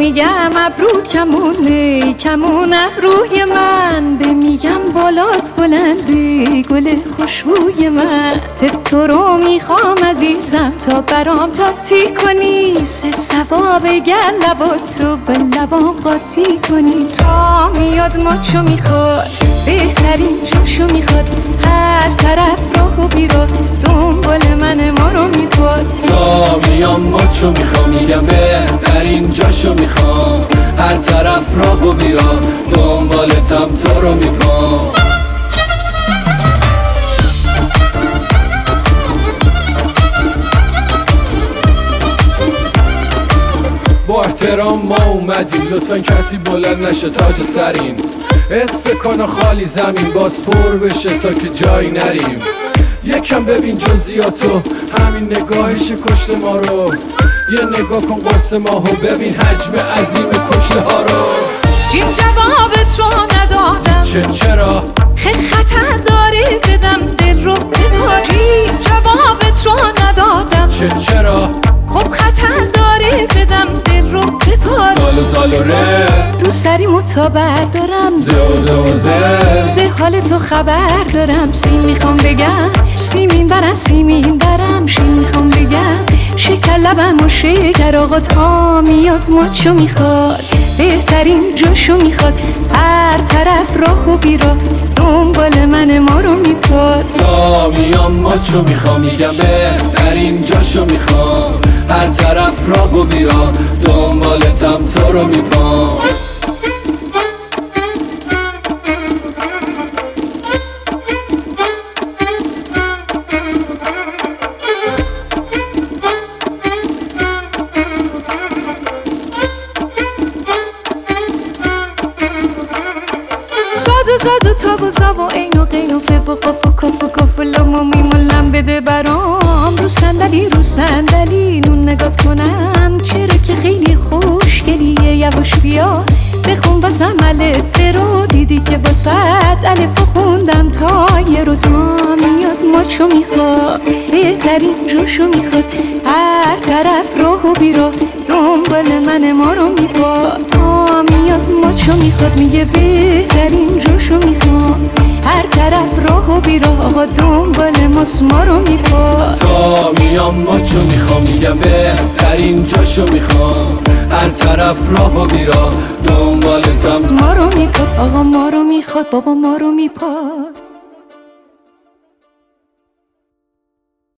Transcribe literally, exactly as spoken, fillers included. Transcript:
میگم ابرو کمونه کمون ابروی من، به میگم بالات بلنده گل خوشبوی من. تو رو میخوام عزیزم تا برام تاتی کنی، سه ثواب گر لباتو به لبام قاطی کنی. تا میاد ماچو میخواد بهترین جاشو میخواد، هر طرف راه و بیراه دنبال من ما رو میپاد. تا میام ماچو میخوام میگم بهترین جاشو میخوام، هر طرف راه و بیراه دنبالتم تو رو میپام. با احترام ما اومدیم، لطفا کسی بلند نشه تاج سرین. استکان خالی زمین باز پر بشه تا که جایی نریم. یکم ببین جزئیاتو، همین نگاهش کشته ما رو. یه نگاه کن قرص ماهو، ببین حجم عظیم کشته ها رو. جیم جوابت رو ندادم چه چرا؟ خیلی خطر داری بدم دل رو بداری. جوابت رو ندادم چه چرا؟ خب خطر داری بدم دل رو بپار. زالو زالو ره رو سری متا بردارم، زه و زه و زه زه حال تو خبر دارم. سیم میخوام بگم سیمین برم سیمین برم، شین میخوام بگم شکر لبم و شکر. آقا تا میاد ماچو میخواد بهترین جاشو میخواد، هر طرف راه و بیراه دنبال من ما رو میپاد. تا میام ماچو میخوام میگم بهترین جاشو میخوام، هر طرف راه و بیراه دنبالتم تو رو میپام. زادو زادو تا و زا و این و غین و فف و قف و کف و کف و لام و میم و لم بده برام. رو صندلی رو صندلی نون نگات کنم، چرا که خیلی خوشگلیه. یواش بیا بخون واسم الف رو، دیدی که واسط الف خوندم تا یه رو. تا میاد ماچو میخواد بهترین جاشو میخواد، هر طرف راه و بیراه دنبال من ما رو میپاد. تا میاد ماچو میخواد میگه بهترین جاشو میخوام، هر طرف راه و بیراه آقا دنبال ماست ما رو میپاد. تا میام ماچو میخوام میگم بهترین جاشو میخوام، هر طرف راه و بیراه دنبالتم ما رو میپاد. آقا ما رو میخواد بابا ما رو میپاد.